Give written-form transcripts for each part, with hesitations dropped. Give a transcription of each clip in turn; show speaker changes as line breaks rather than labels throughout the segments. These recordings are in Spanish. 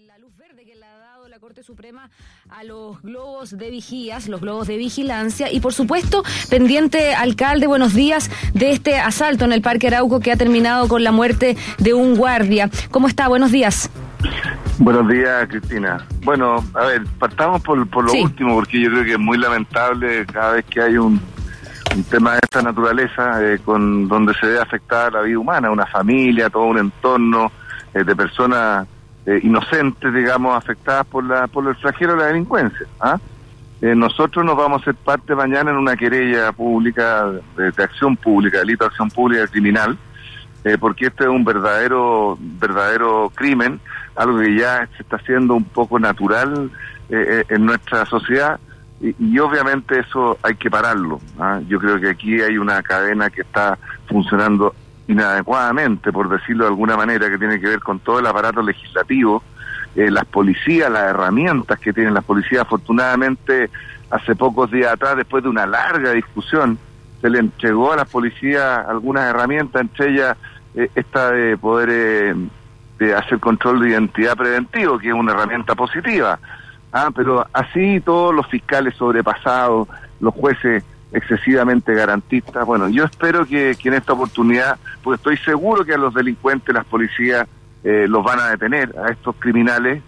la luz verde que le ha dado la Corte Suprema a los globos de vigías, los globos de vigilancia y por supuesto, pendiente, alcalde, buenos días, de este asalto en el Parque Arauco que ha terminado con la muerte de un guardia. ¿Cómo está? Buenos días.
Buenos días, Cristina. Bueno, a ver, partamos por lo último, porque yo creo que es muy lamentable cada vez que hay un tema de esta naturaleza, con donde se ve afectada la vida humana, una familia, todo un entorno de personas inocentes, digamos, afectadas por el flagelo de la delincuencia. Nosotros nos vamos a hacer parte mañana en una querella pública, de acción pública, delito de acción pública criminal, porque este es un verdadero crimen, algo que ya se está haciendo un poco natural en nuestra sociedad, y obviamente eso hay que pararlo. Yo creo que aquí hay una cadena que está funcionando inadecuadamente, por decirlo de alguna manera, que tiene que ver con todo el aparato legislativo, las policías, las herramientas que tienen las policías. Afortunadamente, hace pocos días atrás, después de una larga discusión, se le entregó a las policías algunas herramientas, entre ellas esta de poder de hacer control de identidad preventivo, que es una herramienta positiva. Pero así todos los fiscales sobrepasados, los jueces excesivamente garantistas. Bueno, yo espero que en esta oportunidad, pues estoy seguro que a los delincuentes las policías los van a detener, a estos criminales,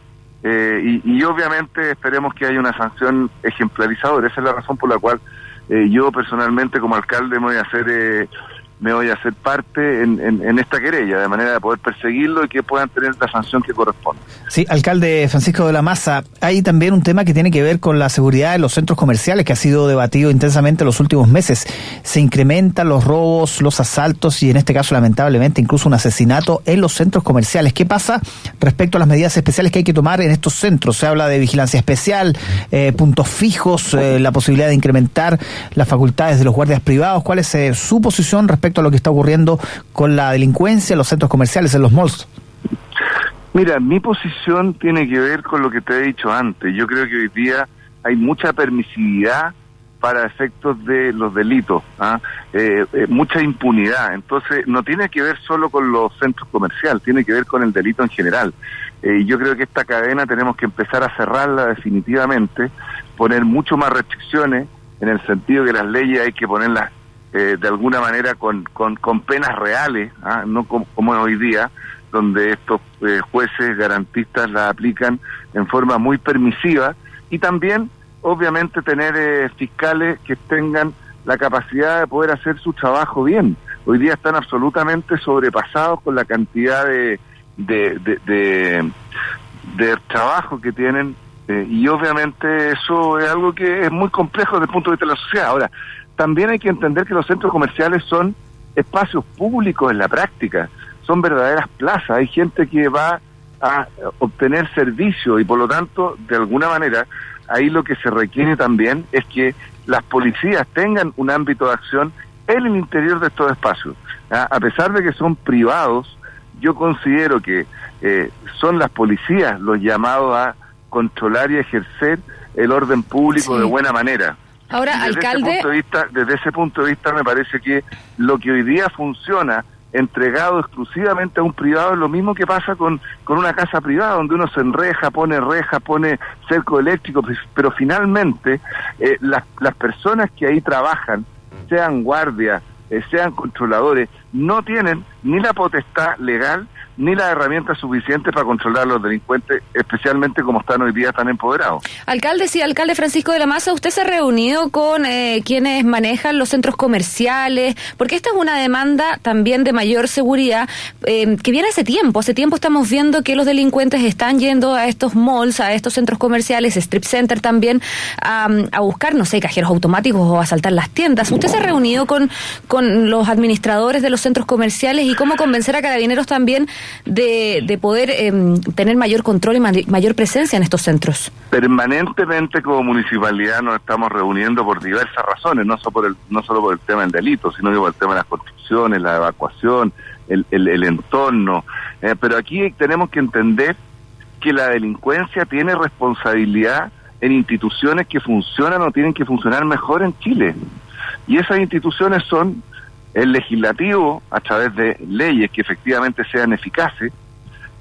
y obviamente esperemos que haya una sanción ejemplarizadora. Esa es la razón por la cual yo personalmente como alcalde me voy a hacer parte en esta querella, de manera de poder perseguirlo y que puedan tener la sanción que corresponde.
Sí, alcalde Francisco de la Maza, hay también un tema que tiene que ver con la seguridad de los centros comerciales, que ha sido debatido intensamente en los últimos meses. Se incrementan los robos, los asaltos y en este caso lamentablemente incluso un asesinato en los centros comerciales. ¿Qué pasa respecto a las medidas especiales que hay que tomar en estos centros? Se habla de vigilancia especial, puntos fijos, la posibilidad de incrementar las facultades de los guardias privados. ¿Cuál es su posición respecto a lo que está ocurriendo con la delincuencia en los centros comerciales, en los malls?
Mira, mi posición tiene que ver con lo que te he dicho antes. Yo creo que hoy día hay mucha permisividad para efectos de los delitos, mucha impunidad. Entonces, no tiene que ver solo con los centros comerciales, tiene que ver con el delito en general. Yo creo que esta cadena tenemos que empezar a cerrarla definitivamente, poner mucho más restricciones, en el sentido que las leyes hay que ponerlas de alguna manera con penas reales, no como es hoy día, donde estos jueces garantistas la aplican en forma muy permisiva, y también obviamente tener fiscales que tengan la capacidad de poder hacer su trabajo bien. Hoy día están absolutamente sobrepasados con la cantidad de trabajo que tienen, y obviamente eso es algo que es muy complejo desde el punto de vista de la sociedad. Ahora, también hay que entender que los centros comerciales son espacios públicos en la práctica, son verdaderas plazas. Hay gente que va a obtener servicio y por lo tanto, de alguna manera, ahí lo que se requiere también es que las policías tengan un ámbito de acción en el interior de estos espacios. A pesar de que son privados, yo considero que son las policías los llamados a controlar y ejercer el orden público de buena manera.
Ahora, alcalde,
desde ese punto de vista me parece que lo que hoy día funciona entregado exclusivamente a un privado es lo mismo que pasa con una casa privada, donde uno se enreja, pone cerco eléctrico, pero finalmente las personas que ahí trabajan, sean guardias, sean controladores, no tienen ni la potestad legal ni las herramientas suficientes para controlar a los delincuentes, especialmente como están hoy día tan empoderados.
Alcalde, sí, alcalde Francisco de la Maza, ¿usted se ha reunido con quienes manejan los centros comerciales? Porque esta es una demanda también de mayor seguridad que viene hace tiempo. Hace tiempo estamos viendo que los delincuentes están yendo a estos malls, a estos centros comerciales, strip center también, a buscar, no sé, cajeros automáticos o asaltar las tiendas. ¿Usted se ha reunido con los administradores de los centros comerciales y cómo convencer a Carabineros también de poder tener mayor control y mayor presencia en estos centros?
Permanentemente como municipalidad nos estamos reuniendo por diversas razones, no solo por el tema del delito, sino que por el tema de las construcciones, la evacuación, el entorno. Pero aquí tenemos que entender que la delincuencia tiene responsabilidad en instituciones que funcionan o tienen que funcionar mejor en Chile. Y esas instituciones son el legislativo, a través de leyes que efectivamente sean eficaces,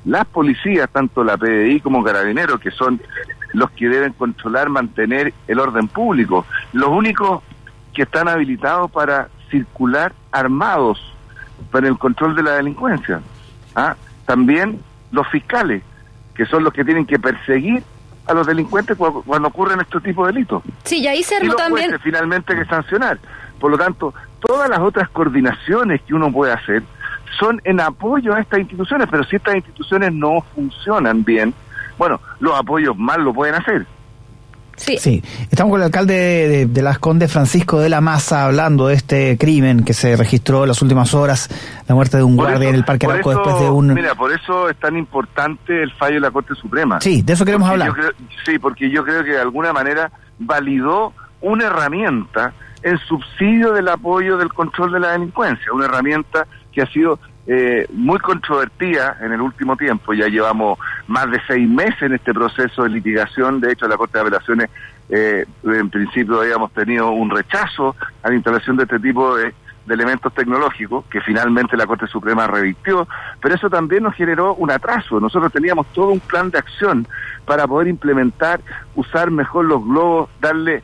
las policías, tanto la PDI como Carabineros, que son los que deben controlar, mantener el orden público, los únicos que están habilitados para circular armados para el control de la delincuencia. También los fiscales, que son los que tienen que perseguir a los delincuentes cuando ocurren estos tipos de delitos.
Sí, y ahí se armó también.
Y los jueces finalmente que sancionar. Por lo tanto, todas las otras coordinaciones que uno puede hacer son en apoyo a estas instituciones, pero si estas instituciones no funcionan bien, bueno, los apoyos mal lo pueden hacer.
Sí, estamos con el alcalde de Las Condes, Francisco de la Maza, hablando de este crimen que se registró en las últimas horas, la muerte de un guardia en el Parque Arauco después de un...
Mira, por eso es tan importante el fallo de la Corte Suprema.
Sí, de eso queremos hablar.
Porque yo creo que de alguna manera validó una herramienta en subsidio del apoyo del control de la delincuencia, una herramienta que ha sido muy controvertida en el último tiempo. Ya llevamos más de 6 meses en este proceso de litigación. De hecho, la Corte de Apelaciones en principio habíamos tenido un rechazo a la instalación de este tipo de elementos tecnológicos que finalmente la Corte Suprema revirtió, pero eso también nos generó un atraso. Nosotros teníamos todo un plan de acción para poder implementar, usar mejor los globos, darle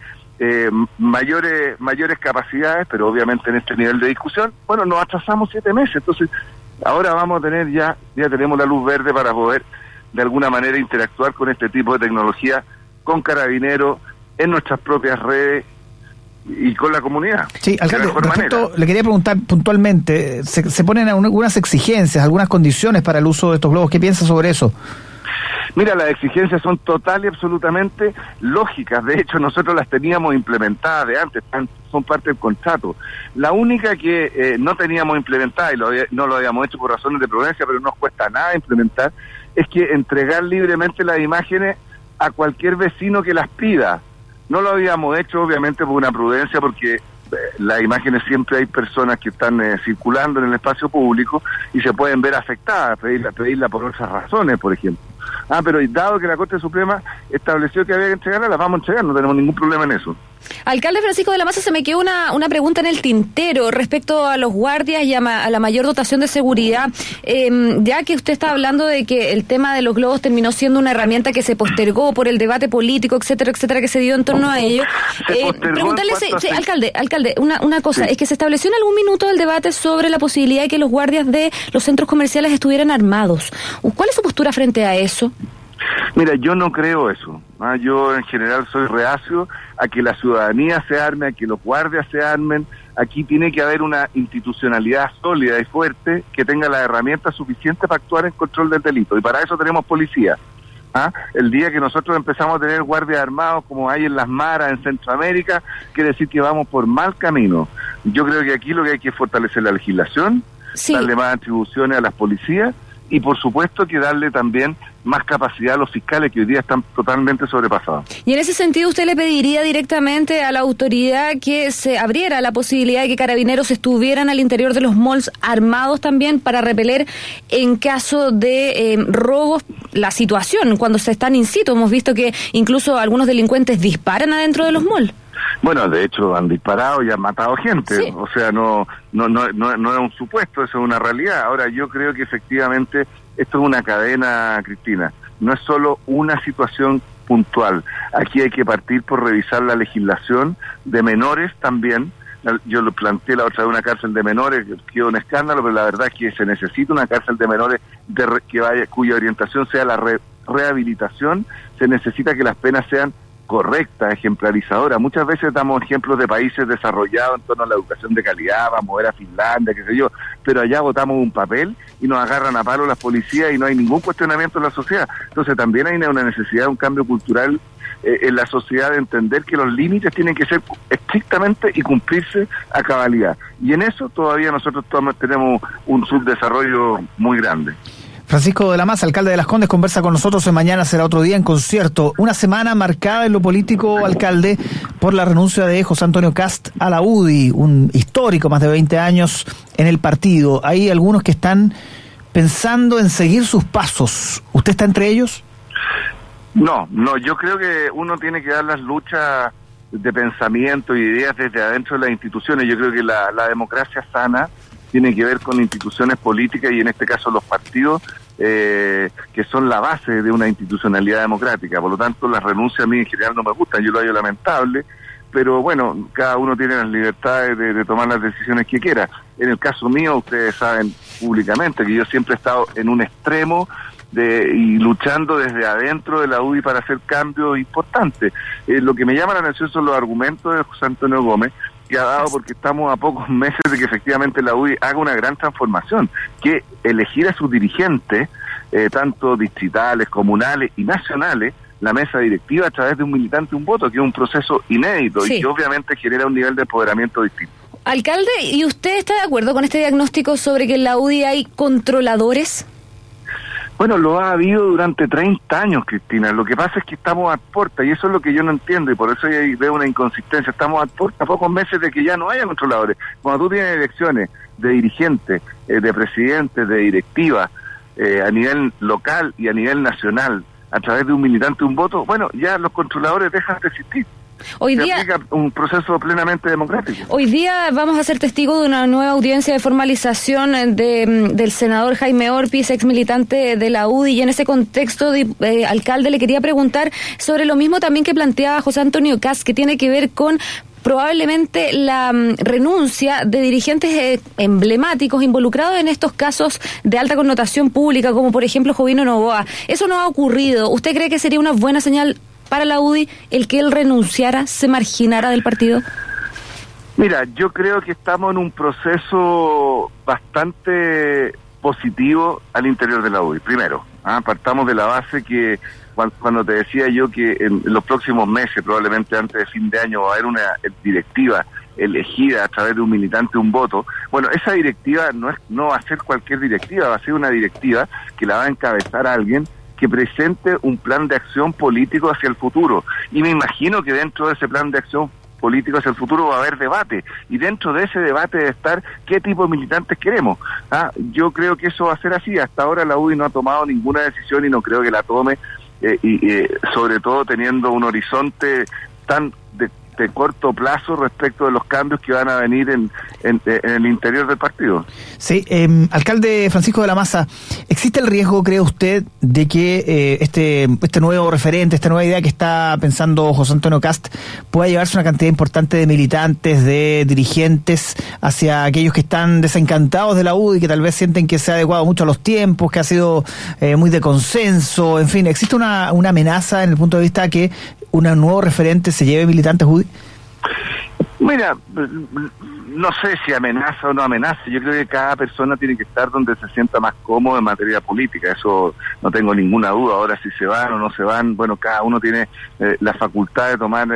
mayores capacidades, pero obviamente en este nivel de discusión, bueno, nos atrasamos 7 meses, entonces ahora vamos a tener ya tenemos la luz verde para poder de alguna manera interactuar con este tipo de tecnología, con Carabineros, en nuestras propias redes y con la comunidad.
Sí, alcalde, le quería preguntar puntualmente, se ponen algunas exigencias, algunas condiciones para el uso de estos globos, ¿qué piensa sobre eso?
Mira, las exigencias son total y absolutamente lógicas. De hecho, nosotros las teníamos implementadas de antes, son parte del contrato. La única que no teníamos implementada, y no lo habíamos hecho por razones de prudencia, pero no nos cuesta nada implementar, es que entregar libremente las imágenes a cualquier vecino que las pida. No lo habíamos hecho, obviamente, por una prudencia, porque las imágenes siempre hay personas que están circulando en el espacio público y se pueden ver afectadas, pedirla por otras razones, por ejemplo. Pero dado que la Corte Suprema estableció que había que entregarla, las vamos a entregar, no tenemos ningún problema en eso.
Alcalde Francisco de la Maza, se me quedó una pregunta en el tintero respecto a los guardias y a la mayor dotación de seguridad, ya que usted está hablando de que el tema de los globos terminó siendo una herramienta que se postergó por el debate político, etcétera, que se dio en torno a ello. Preguntarle, alcalde, una cosa, es que se estableció en algún minuto el debate sobre la posibilidad de que los guardias de los centros comerciales estuvieran armados. ¿Cuál es su postura frente a eso?
Mira, yo no creo eso. Yo en general soy reacio a que la ciudadanía se arme, a que los guardias se armen. Aquí tiene que haber una institucionalidad sólida y fuerte que tenga las herramientas suficientes para actuar en control del delito. Y para eso tenemos policía. El día que nosotros empezamos a tener guardias armados como hay en las maras en Centroamérica, quiere decir que vamos por mal camino. Yo creo que aquí lo que hay que fortalecer la legislación, darle más atribuciones a las policías y por supuesto que darle también más capacidad a los fiscales que hoy día están totalmente sobrepasados. Y
en ese sentido, ¿usted le pediría directamente a la autoridad que se abriera la posibilidad de que Carabineros estuvieran al interior de los malls armados también para repeler en caso de robos la situación cuando se están in situ? Hemos visto que incluso algunos delincuentes disparan adentro de los malls.
Bueno, de hecho han disparado y han matado gente, sí. O sea, no es un supuesto, eso es una realidad. Ahora, yo creo que efectivamente esto es una cadena, Cristina, no es solo una situación puntual. Aquí hay que partir por revisar la legislación de menores también. Yo lo planteé la otra vez, una cárcel de menores, que quedó un escándalo, pero la verdad es que se necesita una cárcel de menores cuya orientación sea la rehabilitación. Se necesita que las penas sean correcta, ejemplarizadora. Muchas veces damos ejemplos de países desarrollados en torno a la educación de calidad, vamos a ver a Finlandia, qué sé yo, pero allá votamos un papel y nos agarran a palo las policías y no hay ningún cuestionamiento en la sociedad. Entonces también hay una necesidad de un cambio cultural en la sociedad, de entender que los límites tienen que ser estrictamente y cumplirse a cabalidad. Y en eso todavía nosotros tenemos un subdesarrollo muy grande.
Francisco de la Maza, alcalde de Las Condes, conversa con nosotros en Mañana Será Otro Día en concierto. Una semana marcada en lo político, alcalde, por la renuncia de José Antonio Kast a la UDI, un histórico, más de 20 años en el partido. Hay algunos que están pensando en seguir sus pasos. ¿Usted está entre ellos?
No, yo creo que uno tiene que dar las luchas de pensamiento y ideas desde adentro de las instituciones. Yo creo que la democracia sana tiene que ver con instituciones políticas y en este caso los partidos que son la base de una institucionalidad democrática. Por lo tanto, las renuncias a mí en general no me gustan, yo lo hallo lamentable, pero bueno, cada uno tiene las libertades de tomar las decisiones que quiera. En el caso mío, ustedes saben públicamente que yo siempre he estado en un extremo y luchando desde adentro de la UDI para hacer cambios importantes. Lo que me llama la atención son los argumentos de José Antonio Gómez, que ha dado, porque estamos a pocos meses de que efectivamente la UDI haga una gran transformación, que elegir a sus dirigentes, tanto distritales, comunales y nacionales, la mesa directiva a través de un militante, un voto, que es un proceso inédito, sí, y que obviamente genera un nivel de empoderamiento distinto.
Alcalde, ¿y usted está de acuerdo con este diagnóstico sobre que en la UDI hay controladores?
Bueno, lo ha habido durante 30 años, Cristina. Lo que pasa es que estamos a puerta, y eso es lo que yo no entiendo, y por eso ahí veo una inconsistencia. Estamos a puerta, a pocos meses de que ya no haya controladores. Cuando tú tienes elecciones de dirigentes, de presidentes, de directivas, a nivel local y a nivel nacional, a través de un militante, un voto, bueno, ya los controladores dejan de existir.
Hoy día
aplica un proceso plenamente democrático.
Hoy día vamos a ser testigos de una nueva audiencia de formalización del senador Jaime Orpiz, ex militante de la UDI, y en ese contexto, alcalde, le quería preguntar sobre lo mismo también que planteaba José Antonio Kast, que tiene que ver con probablemente la renuncia de dirigentes emblemáticos involucrados en estos casos de alta connotación pública, como por ejemplo Jovino Novoa. Eso no ha ocurrido. ¿Usted cree que sería una buena señal para la UDI el que él renunciara, se marginara del partido?
Mira, yo creo que estamos en un proceso bastante positivo al interior de la UDI. Primero, partamos de la base que cuando te decía yo que en los próximos meses, probablemente antes de fin de año, va a haber una directiva elegida a través de un militante, un voto. Bueno, esa directiva no va a ser cualquier directiva, va a ser una directiva que la va a encabezar alguien que presente un plan de acción político hacia el futuro. Y me imagino que dentro de ese plan de acción político hacia el futuro va a haber debate, y dentro de ese debate debe estar qué tipo de militantes queremos. Yo creo que eso va a ser así. Hasta ahora la UDI no ha tomado ninguna decisión y no creo que la tome, sobre todo teniendo un horizonte tan de corto plazo respecto de los cambios que van a venir en el interior del partido.
Sí, alcalde Francisco de la Maza, ¿existe el riesgo, cree usted, de que este nuevo referente, esta nueva idea que está pensando José Antonio Kast pueda llevarse una cantidad importante de militantes, de dirigentes, hacia aquellos que están desencantados de la UDI, que tal vez sienten que se ha adecuado mucho a los tiempos, que ha sido muy de consenso? En fin, ¿existe una amenaza en el punto de vista que un nuevo referente se lleve militantes UDI?
Mira, no sé si amenaza o no amenaza. Yo creo que cada persona tiene que estar donde se sienta más cómodo en materia política. Eso no tengo ninguna duda. Ahora, si se van o no se van, bueno, cada uno tiene la facultad de tomar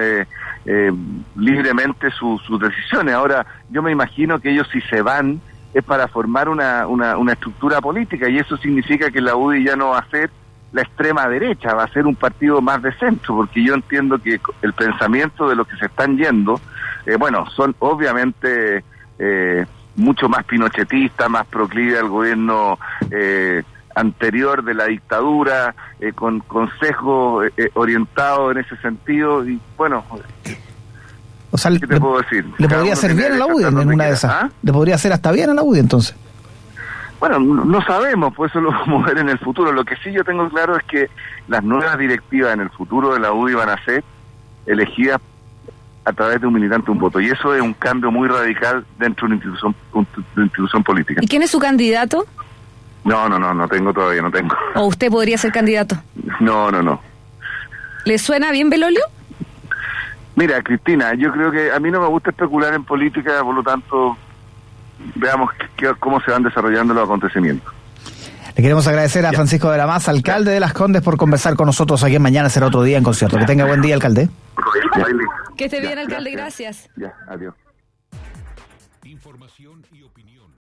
libremente sus decisiones. Ahora, yo me imagino que ellos, si se van, es para formar una estructura política, y eso significa que la UDI ya no va a ser la extrema derecha, va a ser un partido más de centro, porque yo entiendo que el pensamiento de los que se están yendo, son obviamente mucho más pinochetistas, más proclive al gobierno anterior de la dictadura, con consejos orientados en ese sentido, y bueno,
o sea,
¿qué te puedo decir?
¿Le podría hacer bien a la UDI en una de esas? ¿Le podría hacer hasta bien a la UDI entonces?
Bueno, no sabemos, pues eso lo vamos a ver en el futuro. Lo que sí yo tengo claro es que las nuevas directivas en el futuro de la UDI van a ser elegidas a través de un militante, un voto, y eso es un cambio muy radical dentro de una institución política.
¿Y quién es su candidato?
No tengo todavía, no tengo.
¿O usted podría ser candidato?
No.
¿Le suena bien Belolio?
Mira, Cristina, yo creo que a mí no me gusta especular en política, por lo tanto, veamos cómo se van desarrollando los acontecimientos.
Le queremos agradecer a Francisco de la Maza, alcalde de Las Condes, por conversar con nosotros aquí en Mañana Será Otro Día en Concierto. Que tenga buen día, alcalde.
Que esté bien, alcalde, gracias.
Ya, adiós.
Información y opinión.